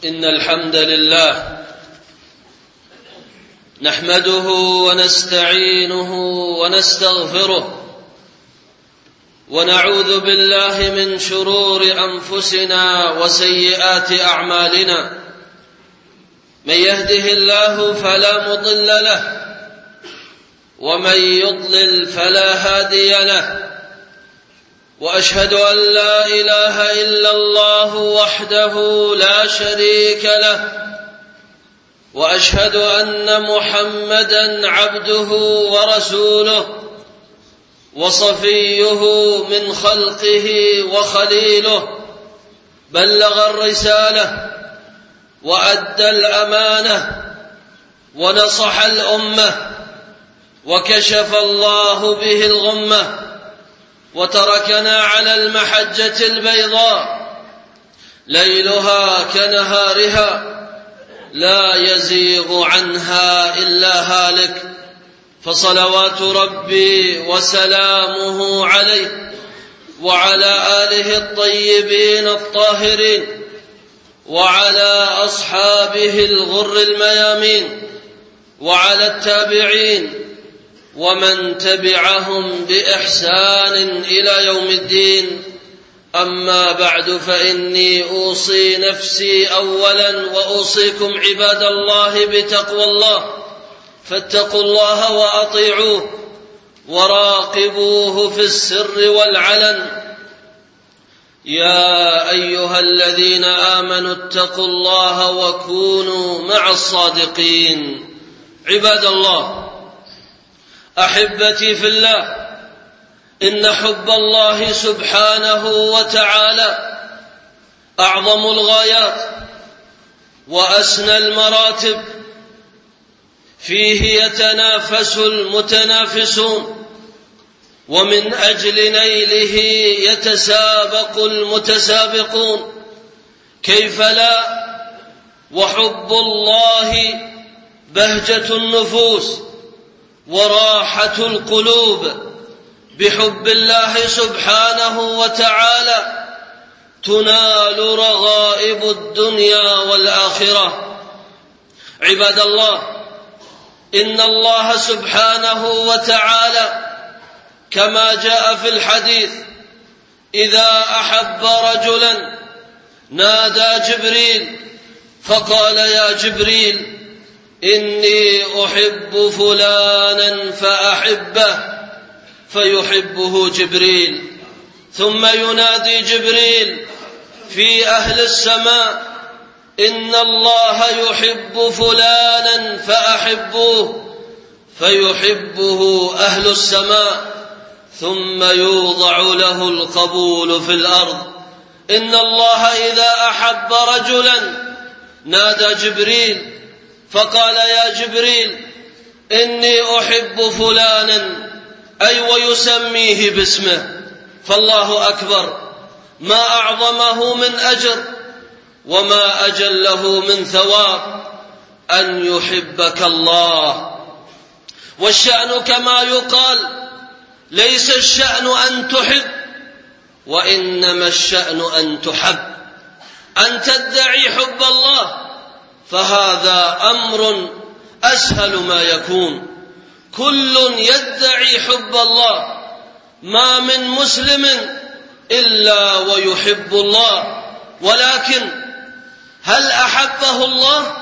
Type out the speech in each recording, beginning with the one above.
إن الحمد لله نحمده ونستعينه ونستغفره ونعوذ بالله من شرور أنفسنا وسيئات أعمالنا. من يهده الله فلا مضل له ومن يضلل فلا هادي له، وأشهد أن لا إله إلا الله وحده لا شريك له، وأشهد أن محمدًا عبده ورسوله وصفيه من خلقه وخليله، بلغ الرسالة وأدى الأمانة ونصح الأمة وكشف الله به الغمة، وتركنا على المحجة البيضاء ليلها كنهارها لا يزيغ عنها إلا هالك. فصلوات ربي وسلامه عليه وعلى آله الطيبين الطاهرين وعلى أصحابه الغر الميامين وعلى التابعين ومن تبعهم بإحسان إلى يوم الدين. أما بعد، فإني أوصي نفسي أولا وأوصيكم عباد الله بتقوى الله، فاتقوا الله وأطيعوه وراقبوه في السر والعلن. يا أيها الذين آمنوا اتقوا الله وكونوا مع الصادقين. عباد الله، أحبتي في الله، إن حب الله سبحانه وتعالى أعظم الغايات وأسنى المراتب، فيه يتنافس المتنافسون، ومن أجل نيله يتسابق المتسابقون. كيف لا، وحب الله بهجة النفوس وراحة القلوب. بحب الله سبحانه وتعالى تنال رغائب الدنيا والآخرة. عباد الله، إن الله سبحانه وتعالى كما جاء في الحديث إذا أحب رجلا نادى جبريل فقال: يا جبريل، إني أحب فلانا فأحبه، فيحبه جبريل. ثم ينادي جبريل في أهل السماء: إن الله يحب فلانا فأحبوه، فيحبه أهل السماء. ثم يوضع له القبول في الأرض. إن الله إذا أحب رجلا نادى جبريل فقال: يا جبريل، إني أحب فلانا، أي ويسميه باسمه. فالله أكبر، ما أعظمه من أجر وما أجله من ثواب أن يحبك الله. والشأن كما يقال ليس الشأن أن تحب، وإنما الشأن أن تحب. أن تدعي حب الله فهذا أمر أسهل ما يكون، كل يدعي حب الله، ما من مسلم إلا ويحب الله، ولكن هل أحبه الله؟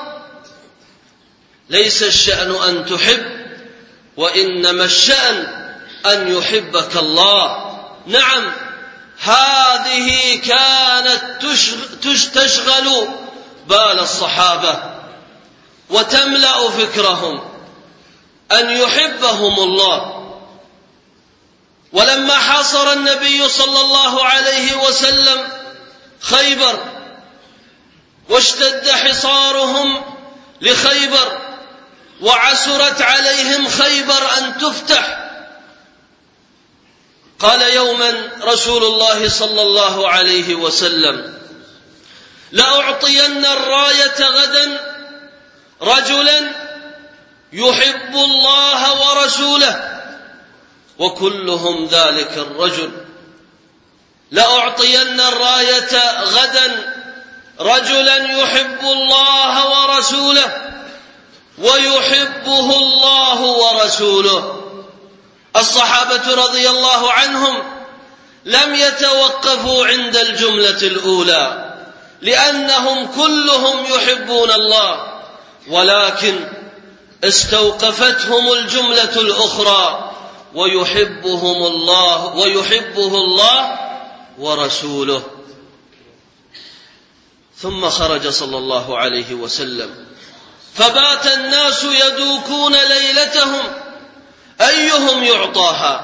ليس الشأن أن تحب، وإنما الشأن أن يحبك الله. نعم، هذه كانت تشغل بال الصحابة وتملأ فكرهم، أن يحبهم الله. ولما حاصر النبي صلى الله عليه وسلم خيبر واشتد حصارهم لخيبر وعسرت عليهم خيبر أن تفتح، قال يوما رسول الله صلى الله عليه وسلم: لأعطين الراية غدا رجلا يحب الله ورسوله، وكلهم ذلك الرجل. لأعطين الراية غدا رجلا يحب الله ورسوله ويحبه الله ورسوله. الصحابة رضي الله عنهم لم يتوقفوا عند الجملة الأولى لأنهم كلهم يحبون الله، ولكن استوقفتهم الجملة الأخرى ويحبه الله ورسوله. ثم خرج صلى الله عليه وسلم فبات الناس يدوكون ليلتهم أيهم يعطاها.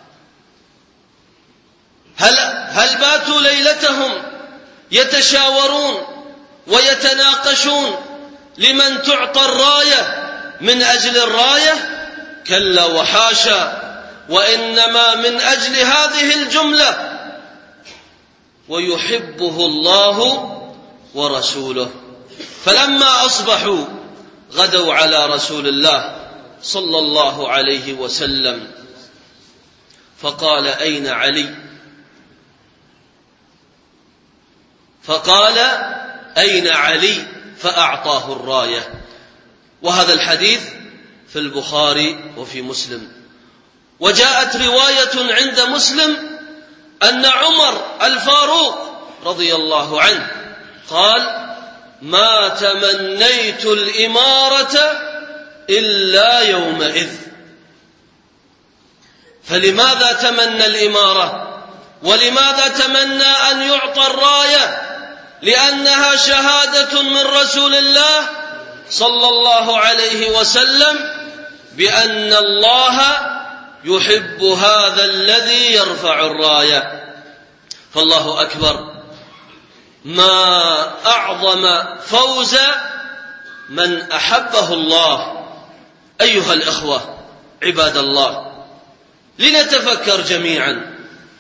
هل باتوا ليلتهم يتشاورون ويتناقشون لمن تعطى الراية من أجل الراية؟ كلا وحاشا، وإنما من أجل هذه الجملة ويحبه الله ورسوله. فلما أصبحوا غدوا على رسول الله صلى الله عليه وسلم فقال: أين علي؟ فقال: أين علي؟ فأعطاه الراية. وهذا الحديث في البخاري وفي مسلم. وجاءت رواية عند مسلم أن عمر الفاروق رضي الله عنه قال: ما تمنيت الإمارة إلا يومئذ. فلماذا تمنى الإمارة؟ ولماذا تمنى أن يعطى الراية؟ لأنها شهادة من رسول الله صلى الله عليه وسلم بأن الله يحب هذا الذي يرفع الراية. فالله أكبر، ما أعظم فوز من أحبه الله. أيها الأخوة عباد الله، لنتفكر جميعا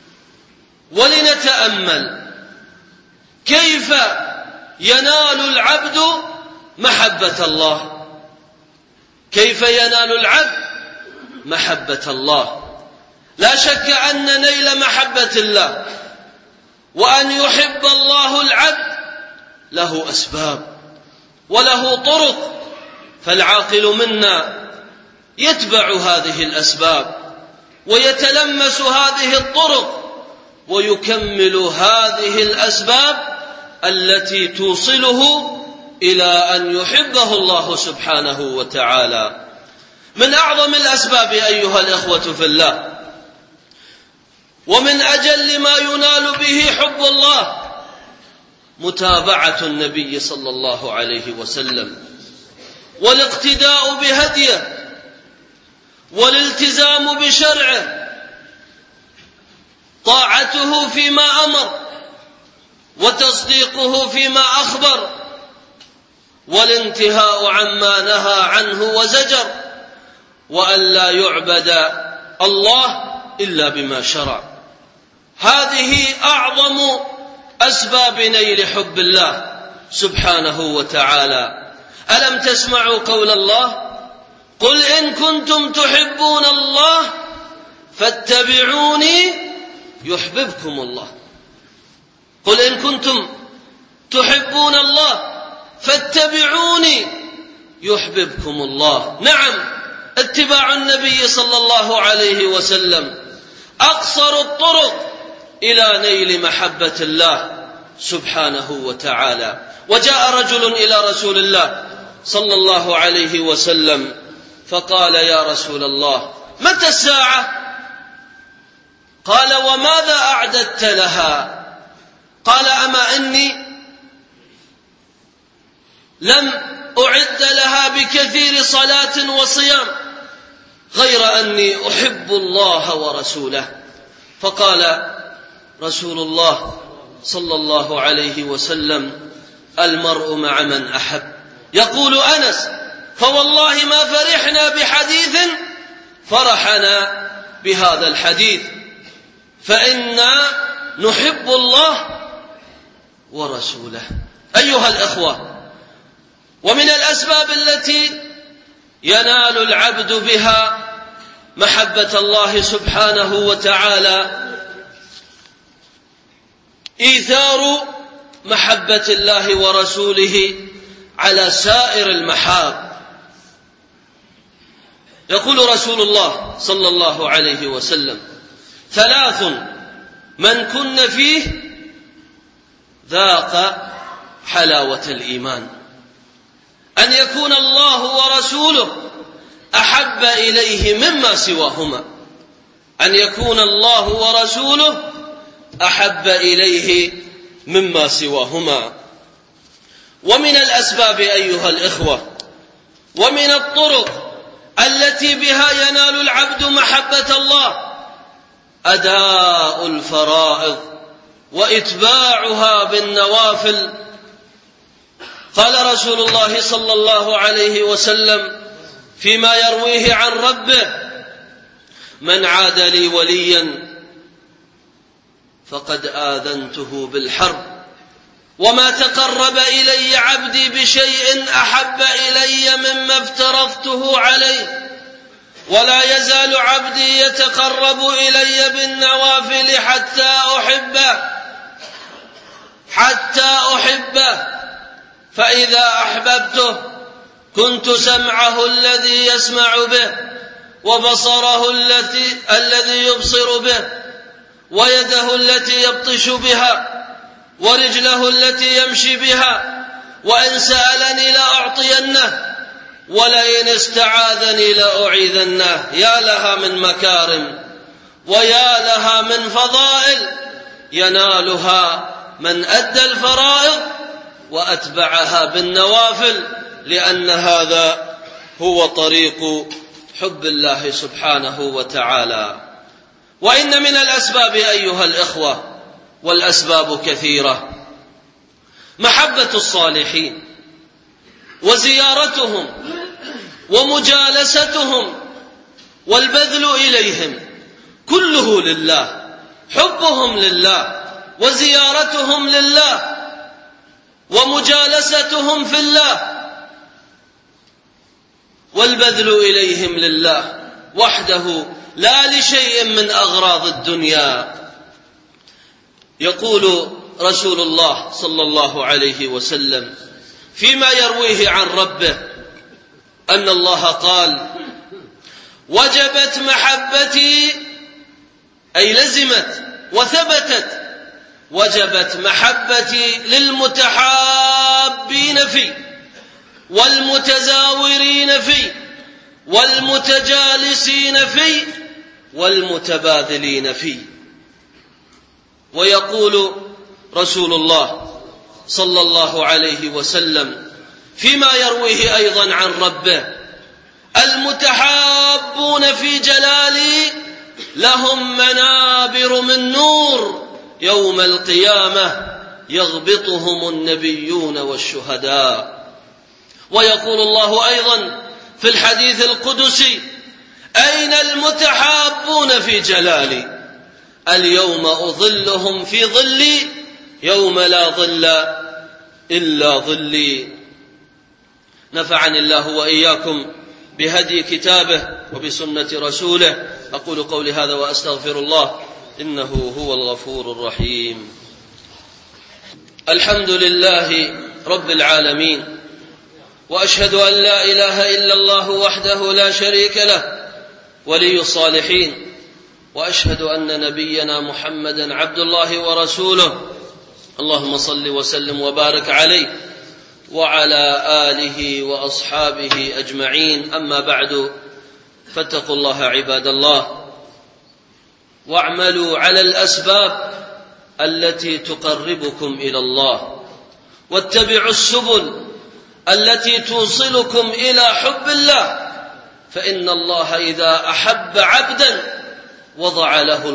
ولنتأمل كيف ينال العبد محبة الله. كيف ينال العبد محبة الله؟ لا شك أن نيل محبة الله وأن يحب الله العبد له أسباب وله طرق، فالعاقل منا يتبع هذه الأسباب ويتلمس هذه الطرق ويكمل هذه الأسباب التي توصله إلى أن يحبه الله سبحانه وتعالى. من أعظم الأسباب أيها الإخوة في الله، ومن أجل ما ينال به حب الله، متابعة النبي صلى الله عليه وسلم والاقتداء بهديه والالتزام بشرعه، طاعته فيما أمر وتصديقه فيما أخبر، والانتهاء عما نهى عنه وزجر، وأن لا يعبد الله إلا بما شرع. هذه أعظم أسباب نيل حب الله سبحانه وتعالى. ألم تسمعوا قول الله: قل إن كنتم تحبون الله فاتبعوني يحببكم الله. قل إن كنتم تحبون الله فاتبعوني يحببكم الله. نعم، اتباع النبي صلى الله عليه وسلم أقصر الطرق إلى نيل محبة الله سبحانه وتعالى. وجاء رجل إلى رسول الله صلى الله عليه وسلم فقال: يا رسول الله، متى الساعة؟ قال: وماذا أعددت لها؟ قال: أما إني لم أعد لها بكثير صلاة وصيام، غير أني أحب الله ورسوله. فقال رسول الله صلى الله عليه وسلم: المرء مع من أحب. يقول أنس: فوالله ما فرحنا بحديث فرحنا بهذا الحديث، فإنا نحب الله ورسوله. أيها الأخوة، ومن الأسباب التي ينال العبد بها محبة الله سبحانه وتعالى إيثار محبة الله ورسوله على سائر المحاب. يقول رسول الله صلى الله عليه وسلم: 3 من كن فيه ذاق حلاوة الإيمان: أن يكون الله ورسوله أحب إليه مما سواهما، أن يكون الله ورسوله أحب إليه مما سواهما. ومن الأسباب أيها الإخوة ومن الطرق التي بها ينال العبد محبة الله أداء الفرائض وإتباعها بالنوافل. قال رسول الله صلى الله عليه وسلم فيما يرويه عن ربه: من عاد لي وليا فقد آذنته بالحرب، وما تقرب إلي عبدي بشيء أحب إلي مما افترضته عليه، ولا يزال عبدي يتقرب إلي بالنوافل حتى أحبه، فإذا أحببته كنت سمعه الذي يسمع به، وبصره الذي يبصر به، ويده التي يبطش بها، ورجله التي يمشي بها، وإن سألني لأعطينه، ولئن استعاذني لأعيذنه. يا لها من مكارم ويا لها من فضائل ينالها من أدى الفرائض وأتبعها بالنوافل، لأن هذا هو طريق حب الله سبحانه وتعالى. وإن من الأسباب أيها الإخوة، والأسباب كثيرة، محبة الصالحين وزيارتهم ومجالستهم والبذل إليهم، كله لله، حبهم لله وزيارتهم لله ومجالستهم في الله والبذل إليهم لله وحده، لا لشيء من أغراض الدنيا. يقول رسول الله صلى الله عليه وسلم فيما يرويه عن ربه أن الله قال: وجبت محبتي، أي لزمت وثبتت، وجبت محبتي للمتحابين فيه والمتزاورين فيه والمتجالسين فيه والمتبادلين فيه. ويقول رسول الله صلى الله عليه وسلم فيما يرويه أيضا عن ربه: المتحابون في جلالي لهم منابر من نور يوم القيامة يغبطهم النبيون والشهداء. ويقول الله أيضا في الحديث القدسي: أين المتحابون في جلالي؟ اليوم أظلهم في ظلي يوم لا ظل إلا ظلي. نفعني الله وإياكم بهدي كتابه وبسنة رسوله. أقول قولي هذا وأستغفر الله إنه هو الغفور الرحيم. الحمد لله رب العالمين، وأشهد أن لا إله إلا الله وحده لا شريك له ولي الصالحين، وأشهد أن نبينا محمدا عبد الله ورسوله. اللهم صل وسلم وبارك عليه وعلى آله وأصحابه أجمعين. أما بعد، فاتقوا الله عباد الله، واعملوا على الأسباب التي تقربكم إلى الله، واتبعوا السبل التي توصلكم إلى حب الله، فإن الله إذا أحب عبدا وضع له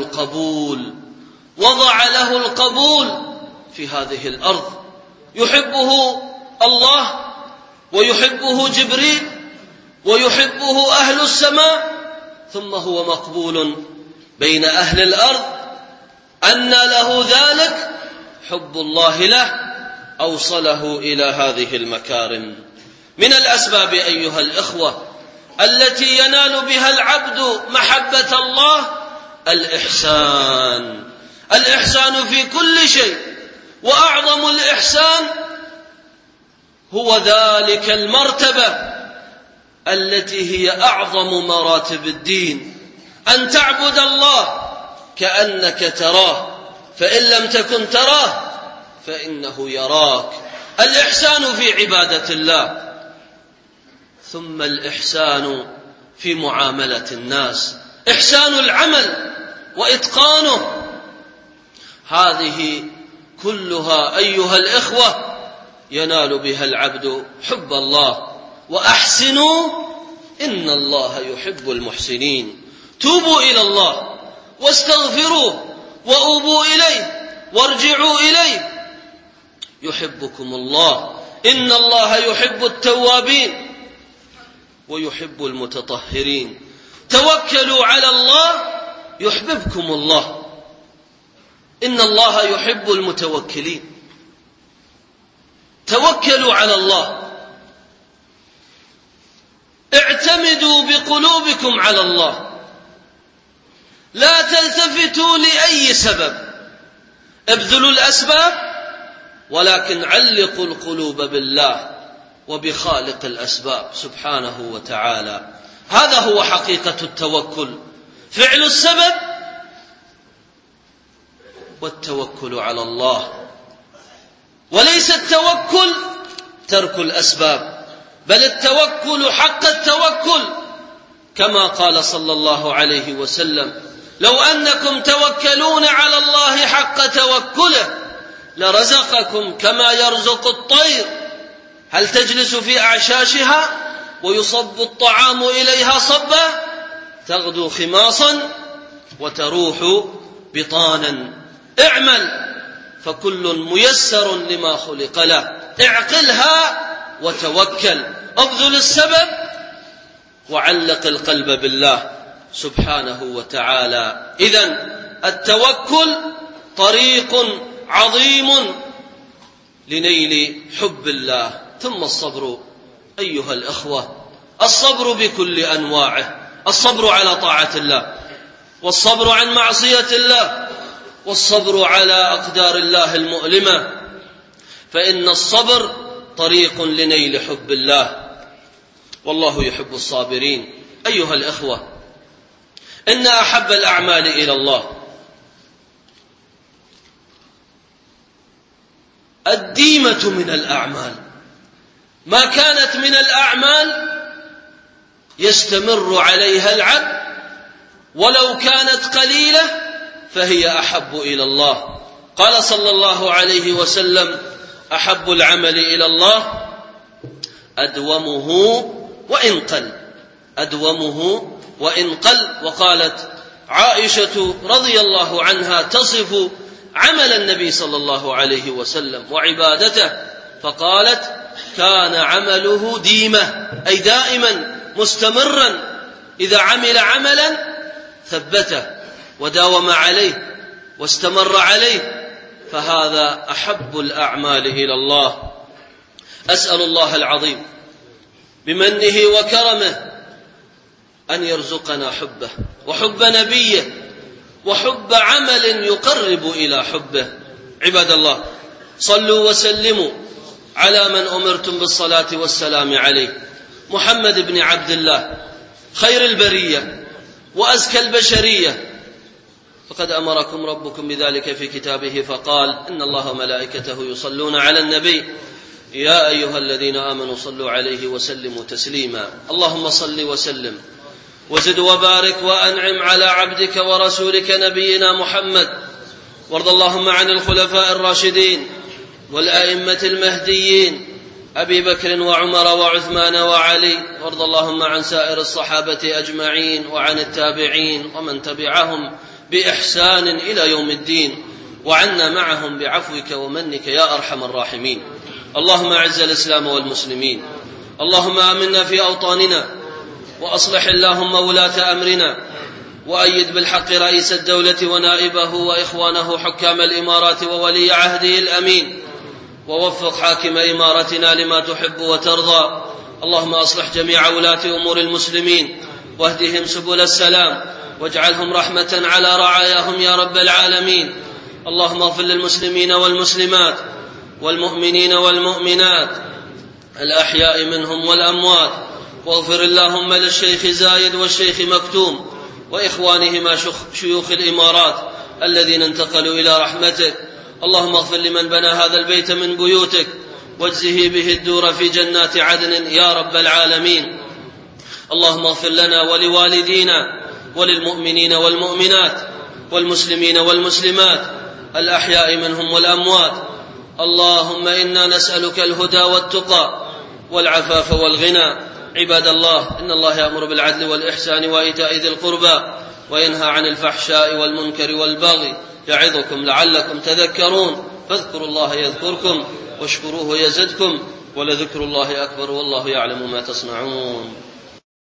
القبول في هذه الأرض. يحبه الله ويحبه جبريل ويحبه أهل السماء، ثم هو مقبول بين أهل الأرض. أن له ذلك حب الله له أوصله إلى هذه المكارم. من الأسباب أيها الإخوة التي ينال بها العبد محبة الله الإحسان في كل شيء، وأعظم الإحسان هو ذلك المرتبة التي هي أعظم مراتب الدين، أن تعبد الله كأنك تراه، فإن لم تكن تراه فإنه يراك. الإحسان في عبادة الله. ثم الإحسان في معاملة الناس، إحسان العمل وإتقانه. هذه كلها أيها الإخوة ينال بها العبد حب الله. وأحسنوا إن الله يحب المحسنين. توبوا إلى الله واستغفروه وأوبوا إليه وارجعوا إليه يحبكم الله. إن الله يحب التوابين ويحب المتطهرين. توكلوا على الله يحببكم الله. إن الله يحب المتوكلين. توكلوا على الله، اعتمدوا بقلوبكم على الله، لا تلتفتوا لأي سبب. ابذلوا الأسباب ولكن علقوا القلوب بالله وبخالق الأسباب سبحانه وتعالى. هذا هو حقيقة التوكل، فعل السبب والتوكل على الله. وليس التوكل ترك الأسباب، بل التوكل حق التوكل، كما قال صلى الله عليه وسلم: لو أنكم توكلون على الله حق توكله لرزقكم كما يرزق الطير. هل تجلس في أعشاشها ويصب الطعام إليها صبا؟ تغدو خماصا وتروح بطانا. اعمل فكل ميسر لما خلق له. اعقلها وتوكل. ابذل السبب وعلق القلب بالله سبحانه وتعالى. إذن التوكل طريق عظيم لنيل حب الله. ثم الصبر أيها الأخوة، الصبر بكل أنواعه. الصبر على طاعة الله، والصبر عن معصية الله، والصبر على أقدار الله المؤلمة، فإن الصبر طريق لنيل حب الله، والله يحب الصابرين. أيها الأخوة، إن أحب الأعمال إلى الله الديمة من الأعمال. ما كانت من الأعمال يستمر عليها العبد ولو كانت قليلة فهي أحب إلى الله. قال صلى الله عليه وسلم: أحب العمل إلى الله أدومه وإن قل. أدومه وإن قل. وقالت عائشة رضي الله عنها تصف عمل النبي صلى الله عليه وسلم وعبادته، فقالت: كان عمله ديمة، أي دائما مستمرا. إذا عمل عملا ثبته وداوم عليه واستمر عليه، فهذا أحب الأعمال إلى الله. أسأل الله العظيم بمنه وكرمه أن يرزقنا حبه وحب نبيه وحب عمل يقرب إلى حبه. عباد الله، صلوا وسلموا على من أمرتم بالصلاة والسلام عليه، محمد بن عبد الله، خير البرية وأزكى البشرية. فقد أمركم ربكم بذلك في كتابه فقال: إن الله وملائكته يصلون على النبي يا أيها الذين آمنوا صلوا عليه وسلموا تسليما. اللهم صل وسلم وزد وبارك وأنعم على عبدك ورسولك نبينا محمد. وارض اللهم عن الخلفاء الراشدين والأئمة المهديين أبي بكر وعمر وعثمان وعلي. وارض اللهم عن سائر الصحابة أجمعين وعن التابعين ومن تبعهم بإحسان إلى يوم الدين، وعنا معهم بعفوك ومنك يا أرحم الراحمين. اللهم أعز الإسلام والمسلمين، اللهم آمنا في أوطاننا، وأصلح اللهم ولاة أمرنا، وأيد بالحق رئيس الدولة ونائبه وإخوانه حكام الإمارات وولي عهده الأمين، ووفق حاكم إمارتنا لما تحب وترضى. اللهم أصلح جميع ولاة أمور المسلمين واهدهم سبل السلام، واجعلهم رحمة على رعاياهم يا رب العالمين. اللهم اغفر للمسلمين والمسلمات والمؤمنين والمؤمنات الأحياء منهم والأموات، واغفر اللهم للشيخ زايد والشيخ مكتوم وإخوانهما شيوخ الإمارات الذين انتقلوا إلى رحمتك. اللهم اغفر لمن بنى هذا البيت من بيوتك، واجزه به الدور في جنات عدن يا رب العالمين. اللهم اغفر لنا ولوالدينا وللمؤمنين والمؤمنات والمسلمين والمسلمات الأحياء منهم والأموات. اللهم إنا نسألك الهدى والتقى والعفاف والغنى. عباد الله، إن الله يأمر بالعدل والإحسان وإيتاء ذي القربى وينهى عن الفحشاء والمنكر والبغي يعظكم لعلكم تذكرون. فاذكروا الله يذكركم واشكروه يزدكم ولذكر الله أكبر والله يعلم ما تصنعون.